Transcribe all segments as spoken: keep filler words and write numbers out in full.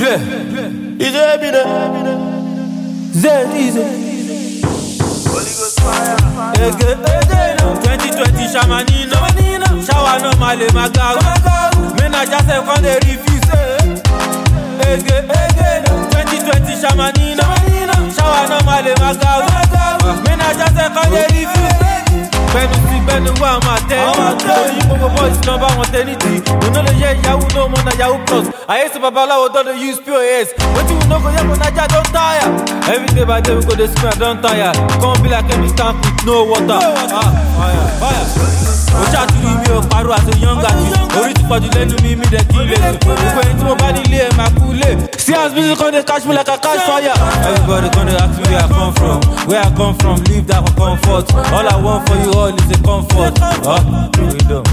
Is it bine? Z easy. Ege ege no. twenty twenty shamanino. Shower no male magaru. Men I just say when they refuse. Ege ege no. twenty twenty shamanino. Shower no male magaru. Men I just say when they refuse. Benu si benu wa maternity. Only Bobo boys number one tenity. You know the yeah Yahoo no more na Yahoo plus. I used to babalawo don't use P O S. What you know go yeah go naja don't tire. Every day by day we go dey scream I don't tire. Come be like a tank with no water. Ah fire fire. O chat to me o paro as a young artist. Ori ti pọ̀jù lẹ́nu mi mi dey kill it. Gbogbo ẹni tí mo bá nílé ẹ̀ máa kú lé. See as music come dey catch me like a catch fire. Everybody come dey ask me where I come from. Where I come from, leave that for comfort. All I want for you all is a comfort. Oh, freedom.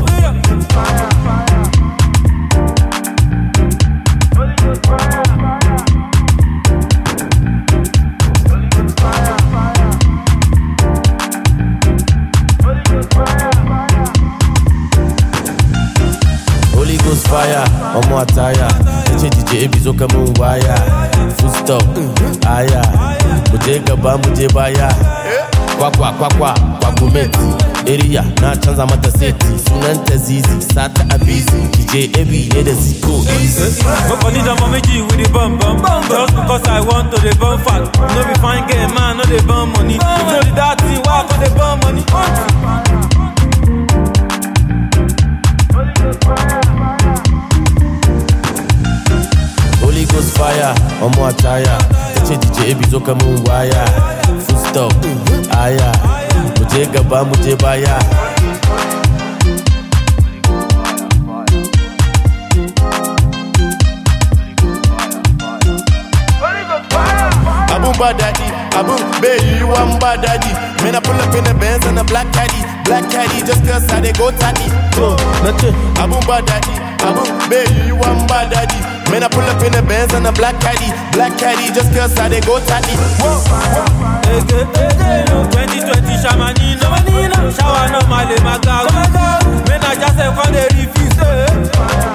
Holy Ghost fire, ọmọ àtàyà. Ẹ̀jẹ̀ D J Ebizo kẹ́ mú wáyà. Full stop, aya. Muje gaba muje baya. Kwakwa kwakwa kwakumeti. Area na canza mata seti. Sunanta Zizi, sata abizi. D J Ebi ne da ziko easy. But for the momiji with the bum bum. Just because I want to the bum fat. No be fine girl man, no the bum money. You know the that thing, why for the bum money? Holy Ghost fire, ọmọ àtàyà. Ẹ̀jẹ̀ D J Ebizo kẹ́ mú wáyà. Full stop, aya. Muje gaba muje baya. Abu Badadi, Abu Baby, one Badadi. Man, I pull up in the Benz and a black caddy. Black caddy, just cause I they go tatty. Go, that's it. Abu Badadi, Abu Baby, one Badadi. Man, I pull up in the Benz and a black caddy. Black caddy, just cause I they go tatty. Whoa, whoa. Ege ege no. twenty twenty shamanino. Shower no male magaru. Men I just say when they refuse.